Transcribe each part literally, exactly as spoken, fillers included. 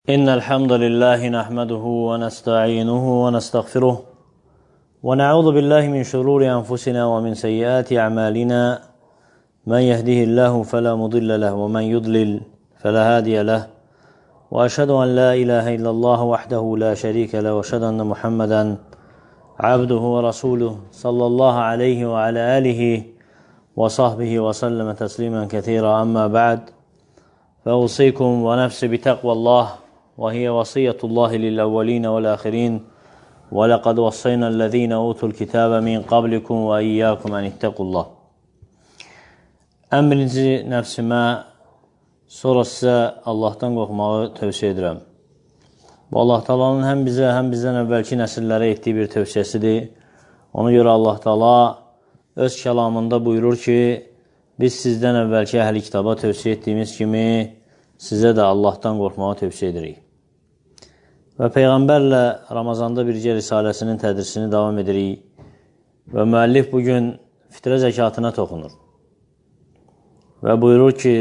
إن الحمد لله نحمده ونستعينه ونستغفره ونعوذ بالله من شرور أنفسنا ومن سيئات أعمالنا من يهده الله فلا مضل له ومن يضلل فلا هادي له وأشهد أن لا إله إلا الله وحده لا شريك له وأشهد أن محمدا عبده ورسوله صلى الله عليه وعلى آله وصحبه وسلم تسليما كثيرا أما بعد فأوصيكم ونفسي بتقوى الله وهي وصية الله للأولين والآخرين ولقد وصينا الذين أوتوا الكتاب من قبلكم وإياكم أن اتقوا الله. Ən birinci nəfsimə, sonra sizə Allahdan qorxmağı tövsiyə edirəm. Bu Allah Taala'nın həm bizə, həm bizdən əvvəlki nəsillərə etdiyi bir tövsiyəsidir. Ona görə Allah Taala öz kəlamında buyurur ki, biz sizdən əvvəlki əhli kitaba tövsiyə etdiyimiz kimi sizə də Allahdan qorxmağı tövsiyə edirik. Və Peyğəmbərlə Ramazanda bircə risaləsinin tədrisini davam edirik. Və müəllif bugün fitrə zəkatına toxunur. Və buyurur ki,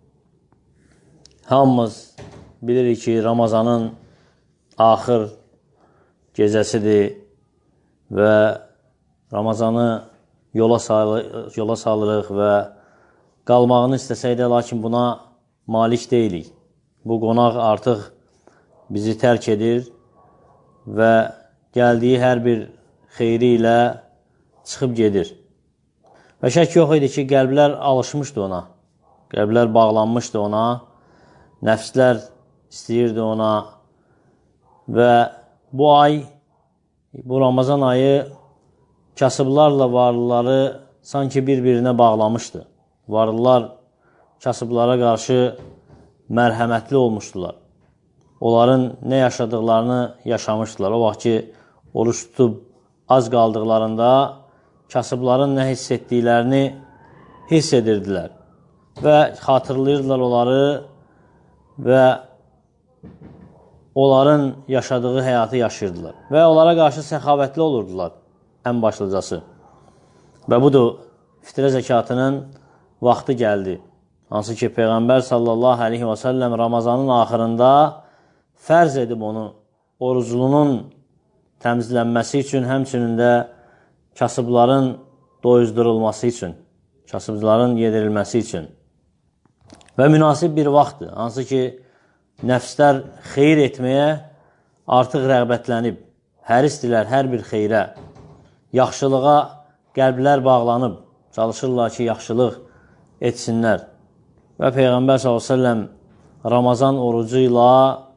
hamımız bilirik ki, Ramazanın axır gecəsidir və Ramazanı yola, sal yola salırıq və qalmağını istəsək də, lakin buna malik deyilik. Bu qonaq artıq bizi tərk edir və gəldiyi hər bir xeyri ilə çıxıb gedir. Və şək yox idi ki, qəlblər alışmışdı ona, qəlblər bağlanmışdı ona, nəfslər istəyirdi ona və bu ay, bu Ramazan ayı kasıblarla varlıları sanki bir-birinə bağlamışdı. Varlılar kasıblara qarşı mərhəmətli olmuşdular. Onların nə yaşadıqlarını yaşamışdılar. O vaxt ki, oruç tutub az qaldıqlarında kasıbların nə hiss etdiklərini hiss edirdilər və xatırlayırdılar onları və onların yaşadığı həyatı yaşayırdılar və onlara qarşı səxavətli olurdular ən başlıcası. Və budur, fitrə zəkatının vaxtı gəldi. Hansı ki, Peyğəmbər sallallahu aleyhi və səlləm Ramazanın axırında fərz edib onu oruclunun təmizlənməsi üçün, həmçinin də kasıbların doyuzdurulması üçün, kasıbların yedirilməsi üçün. Və münasib bir vaxtdır. Hansı ki, nəfslər xeyir etməyə artıq rəğbətlənib, hərisdirlər hər bir xeyrə, yaxşılığa qəlblər bağlanıb, çalışırlar ki, yaxşılıq etsinlər. Və Peyğəmbər sallallahu əleyhi və səlləm Ramazan orucu ilə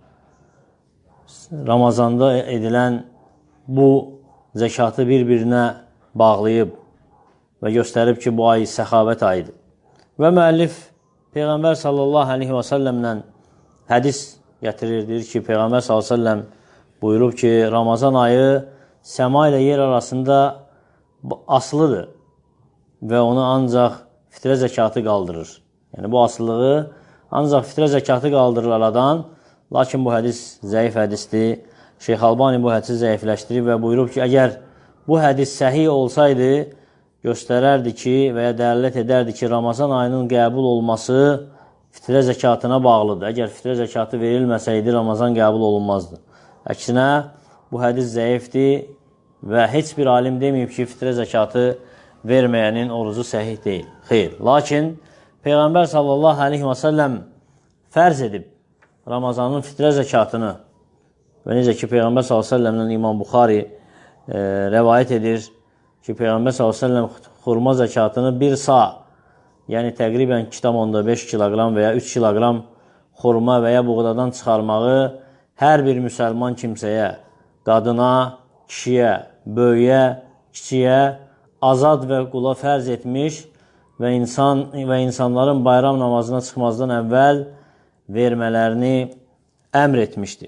Ramazanda edilən bu zəkatı bir-birinə bağlayıb və göstərib ki, bu ay səxavət ayıdır. Və müəllif Peyğəmbər sallallahu aleyhi və səlləmlə hədis gətirir, deyir ki, Peyğəmbər sallallahu aleyhi və səlləm buyurub ki, Ramazan ayı səma ilə yer arasında asılıdır və onu ancaq fitrə zəkatı qaldırır. Yəni, bu asılılığı ancaq fitrə zəkatı qaldırır aradan. Lakin bu hədis zəif hədisdir. Şeyx Albani bu hədisi zəifləşdirir və buyurub ki, əgər bu hədis səhi olsaydı, göstərərdi ki və ya dəlilət edərdi ki, Ramazan ayının qəbul olması fitrə zəkatına bağlıdır. Əgər fitrə zəkatı verilməsəydi, Ramazan qəbul olunmazdı. Əksinə, bu hədis zəifdir və heç bir alim deməyib ki, fitrə zəkatı verməyənin orucu səhih deyil. Xeyr. Lakin Peyğəmbər sallallahu aleyhi və səlləm fərz edib Ramazanın fitrə zəkatını və necə ki, Peyğəmbər sallallahu əleyhi və səlləmdən İmam Buxari e, rəvayət edir ki, Peyğəmbər sallallahu əleyhi və səlləm xurma zəkatını bir sa, yəni təqribən iki tam onda beş kiloqram və ya üç kiloqram xurma və ya buğdadan çıxarmağı hər bir müsəlman kimsəyə, qadına, kişiyə, böyüyə, kiçiyə, azad və qula fərz etmiş və, insan, və insanların bayram namazına çıxmazdan əvvəl vermələrini əmr etmişdir.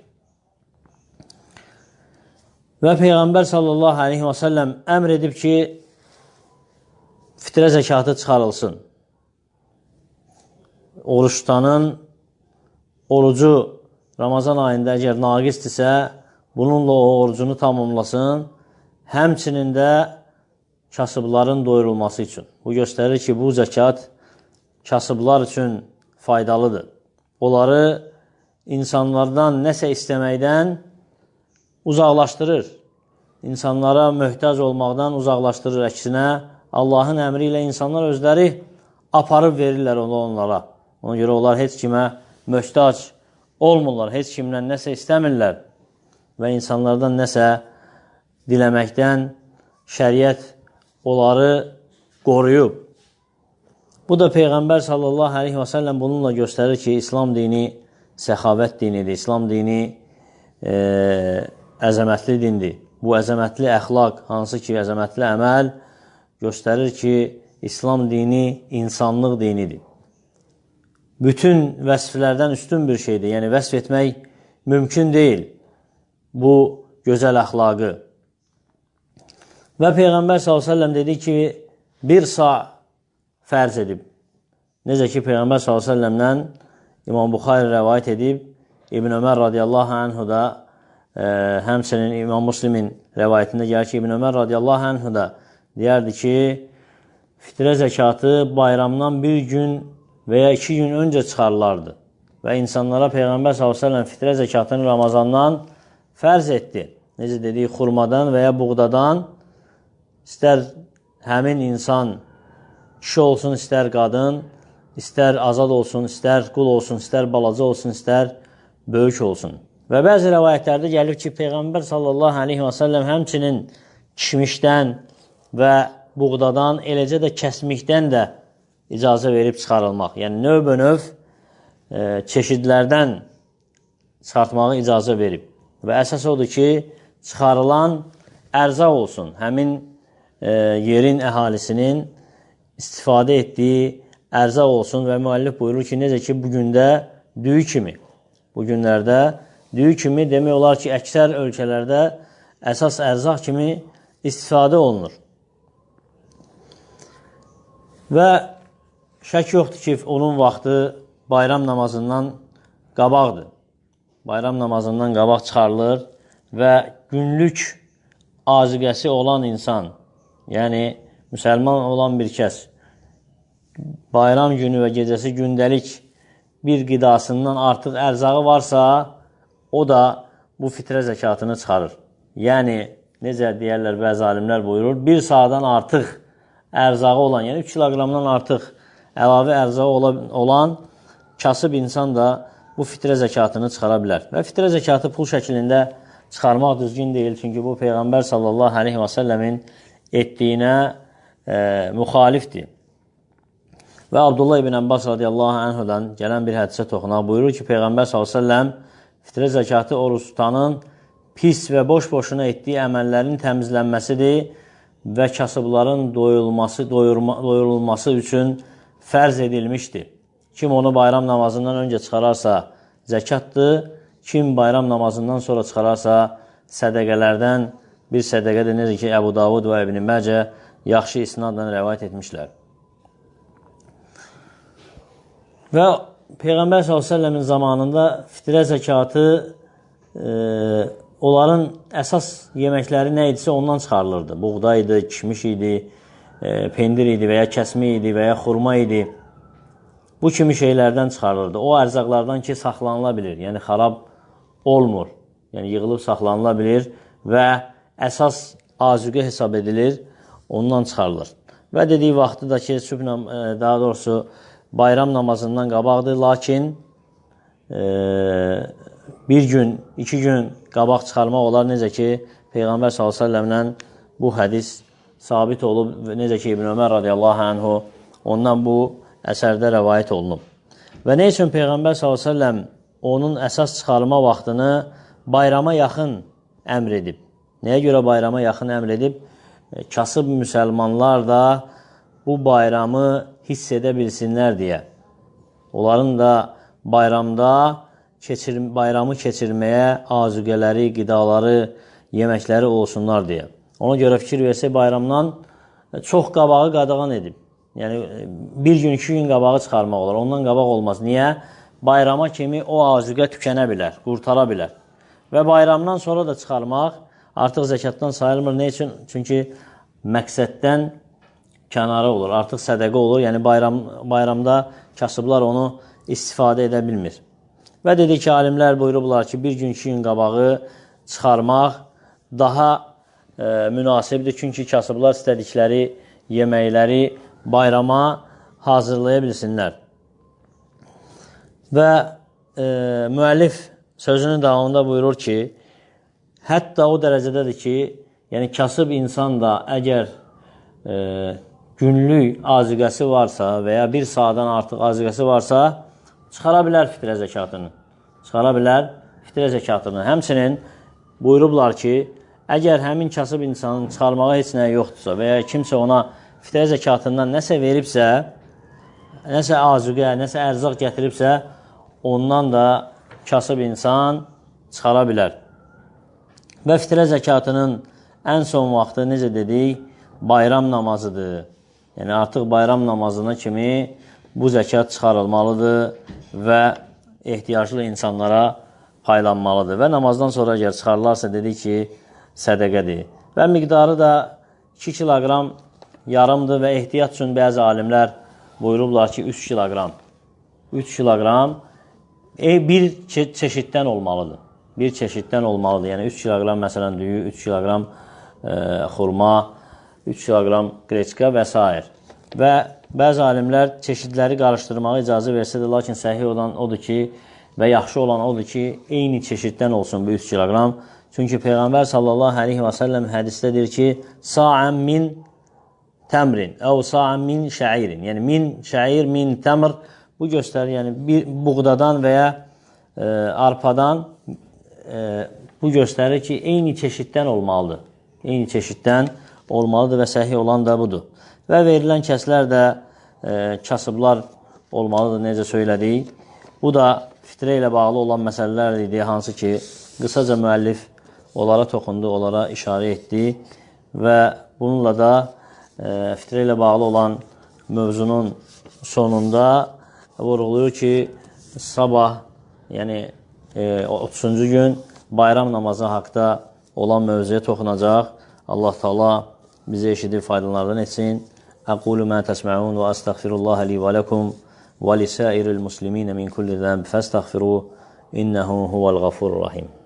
Və Peyğəmbər sallallahu aleyhi və səlləm əmr edib ki, fitrə zəkatı çıxarılsın. Oruç tutanın orucu Ramazan ayında əgər naqisdirsə, bununla o orucunu tamamlasın, həmçinin də kasıbların doyurulması üçün. Bu göstərir ki, bu zəkat kasıblar üçün faydalıdır. Onları insanlardan nəsə istəməkdən uzaqlaşdırır. İnsanlara möhtac olmaqdan uzaqlaşdırır. Əksinə, Allahın əmri ilə insanlar özləri aparıb verirlər onu onlara. Ona görə onlar heç kimə möhtac olmurlar, heç kimdən nəsə istəmirlər və insanlardan nəsə diləməkdən şəriət onları qoruyub. Bu da Peyğəmbər sallallahu aleyhi və səlləm bununla göstərir ki, İslam dini səxavət dinidir, İslam dini e, əzəmətli dindir. Bu əzəmətli əxlaq, hansı ki, əzəmətli əməl göstərir ki, İslam dini insanlıq dinidir. Bütün vəsflərdən üstün bir şeydir. Yəni, vəsf etmək mümkün deyil bu gözəl əxlaqı. Və Peyğəmbər sallallahu aleyhi və səlləm dedi ki, bir sa fərz edib. Necə ki, Peyğəmbər sallallahu aleyhi və səlləmdən İmam Buxari rəvayət edib, İbn Ömər radiyallahu anhu da e, həmçinin İmam Müslimin rəvayətində gəlir ki, İbn Ömər radiyallahu anhu da deyərdi ki, fitrə zəkatı bayramdan bir gün və ya iki gün öncə çıxarılardı və insanlara Peyğəmbər sallallahu əleyhi və səlləm fitrə zəkatını Ramazandan fərz etdi. Necə dedik, xurmadan və ya buğdadan istər həmin insan kişi olsun, istər qadın, istər azad olsun, istər qul olsun, istər balaca olsun, istər böyük olsun. Və bəzi rəvayətlərdə gəlir ki, Peyğəmbər sallallahu aleyhi və səlləm həmçinin kişmişdən və buğdadan, eləcə də kəsmikdən də icazə verib çıxarılmaq. Yəni, növbə-növ e, çeşidlərdən çıxartmağı icazə verib. Və əsas odur ki, çıxarılan ərzaq olsun. Həmin e, yerin əhalisinin istifadə etdiyi ərzaq olsun və müəllif buyurur ki, necə ki, bugündə düyü kimi. Bu günlərdə düyü kimi demək olar ki, əksər ölkələrdə əsas ərzaq kimi istifadə olunur. Və şək yoxdur ki, onun vaxtı bayram namazından qabaqdır. Bayram namazından qabaq çıxarılır və günlük aziqəsi olan insan, yəni müsəlman olan bir kəs, bayram günü və gecəsi gündəlik bir qidasından artıq ərzağı varsa, o da bu fitrə zəkatını çıxarır. Yəni, necə deyərlər, bəzi alimlər buyurur, bir saatdan artıq ərzağı olan, yəni üç kiloqramdan artıq əlavə ərzağı olan kasıb insan da bu fitrə zəkatını çıxara bilər. Və fitrə zəkatı pul şəklində çıxarmaq düzgün deyil, çünki bu Peyğəmbər sallallahu aleyhi və səlləmin etdiyinə e, müxalifdir. Və Abdullah ibn Abbas radiyallahu anhudan gələn bir hədisə toxunaq buyurur ki, Peyğəmbər sallallahu aleyhi və səlləm fitrə zəkatı oruç tutanın pis və boş-boşuna etdiyi əməllərin təmizlənməsidir və kasıbların doyulması, doyurma, doyurulması üçün fərz edilmişdir. Kim onu bayram namazından öncə çıxararsa zəkatdır, kim bayram namazından sonra çıxararsa sədəqələrdən bir sədəqədir. Necə ki, Əbu Davud və İbn Məcə yaxşı isnadla rəvayət etmişlər. Və Peyğəmbər sallallahu əleyhi və səlləmin zamanında fitrə zəkatı e, onların əsas yeməkləri nə idisə ondan çıxarılırdı. Buğda idi, kişmiş idi, e, pendir idi və ya kəsmi idi və ya xurma idi. Bu kimi şeylərdən çıxarılırdı. O ərzaqlardan ki, saxlanıla bilir, yəni xarab olmur, yəni yığılıb saxlanıla bilir və əsas azuqə hesab edilir, ondan çıxarılır. Və dediyi vaxtı da ki, sübh, daha doğrusu bayram namazından qabaqdır, lakin e, bir gün, iki gün qabaq çıxarmaq olar. Necə ki, Peyğəmbər sallallahu əleyhi və səlləmdən bu hədis sabit olub, necə ki, İbn Ömər radiyallahu anhu ondan bu əsərdə rəvayət olunub. Və nə üçün Peyğəmbər sallallahu əleyhi və səlləm onun əsas çıxarma vaxtını bayrama yaxın əmr edib? Nəyə görə bayrama yaxın əmr edib? Kasıb müsəlmanlar da bu bayramı hiss edə bilsinlər deyə. Onların da bayramda keçir, bayramı keçirməyə azuqələri, qidaları, yeməkləri olsunlar deyə. Ona görə fikir versə bayramdan çox qabağı qadağan edib. Yəni, bir gün, iki gün qabağı çıxarmaq olar. Ondan qabaq olmaz. Niyə? Bayrama kimi o azuqə tükənə bilər, qurtara bilər. Və bayramdan sonra da çıxarmaq artıq zəkatdan sayılmır. Nə üçün? Çünki məqsəddən kənara olur, artıq sədəqə olur. Yəni, bayram, bayramda kasıblar onu istifadə edə bilmir. Və dedi ki, alimlər buyurublar ki, bir gün, iki gün qabağı çıxarmaq daha e, münasibdir. Çünki kasıblar istədikləri yeməkləri bayrama hazırlaya bilsinlər. Və e, müəllif sözünün davamında buyurur ki, hətta o dərəcədədir ki, yəni kasıb insan da əgər e, günlük aziqəsi varsa və ya bir saatdan artıq aziqəsi varsa, çıxara bilər fitrə zəkatını. Çıxara bilər fitrə zəkatını. Həmçinin buyurublar ki, əgər həmin kasıb insanın çıxarmağa heç nəyə yoxdursa və ya kimsə ona fitrə zəkatından nəsə veribsə, nəsə aziqə, nəsə ərzaq gətiribsə, ondan da kasıb insan çıxara bilər. Və fitrə zəkatının ən son vaxtı, necə dedik, bayram namazıdır. Yəni, artıq bayram namazına kimi bu zəkat çıxarılmalıdır və ehtiyaclı insanlara paylanmalıdır. Və namazdan sonra əgər çıxarılarsa, dedik ki, sədəqədir. Və miqdarı da iki kiloqram yarımdır və ehtiyat üçün bəzi alimlər buyurublar ki, üç kiloqram. üç kiloqram e, bir çe çeşiddən olmalıdır. Bir çeşiddən olmalıdır. Yəni, üç kiloqram məsələn düyü, üç kiloqram e, xurma, üç kiloqram qreçka və s. Və bəzi alimlər çeşidləri qarışdırmağa icazə versə də, lakin səhih olan odur ki, və yaxşı olan odur ki, eyni çeşiddən olsun bu üç kiloqram. Çünki Peyğəmbər sallallahu aleyhi və səlləm hədisdə deyir ki, sa'ən min təmrin, əv sa'ən min şəirin. Yəni, min şəir, min təmr. Bu göstərir, yəni, bir buğdadan və ya e, arpadan e, bu göstərir ki, eyni çeşiddən olmalıdır. Eyni çeşiddən olmalıdır və səhih olan da budur. Və verilən kəslər də e, kasıblar olmalıdır, necə söylədik. Bu da fitrə ilə bağlı olan məsələlər idi, hansı ki, qısaca müəllif onlara toxundu, onlara işarə etdi və bununla da e, fitrə ilə bağlı olan mövzunun sonunda vurğuluyor ki, sabah, yəni e, otuzuncu gün bayram namazı haqda olan mövzuya toxunacaq. Allah Taala bizi eşidib faydalardan etsin. Aqulu ma təsmə'un və əstəğfirullah li və ləkum və lisəiril muslimin min kulli zənb fəstəğfiruh innəhu huvəl ğafurur rahim.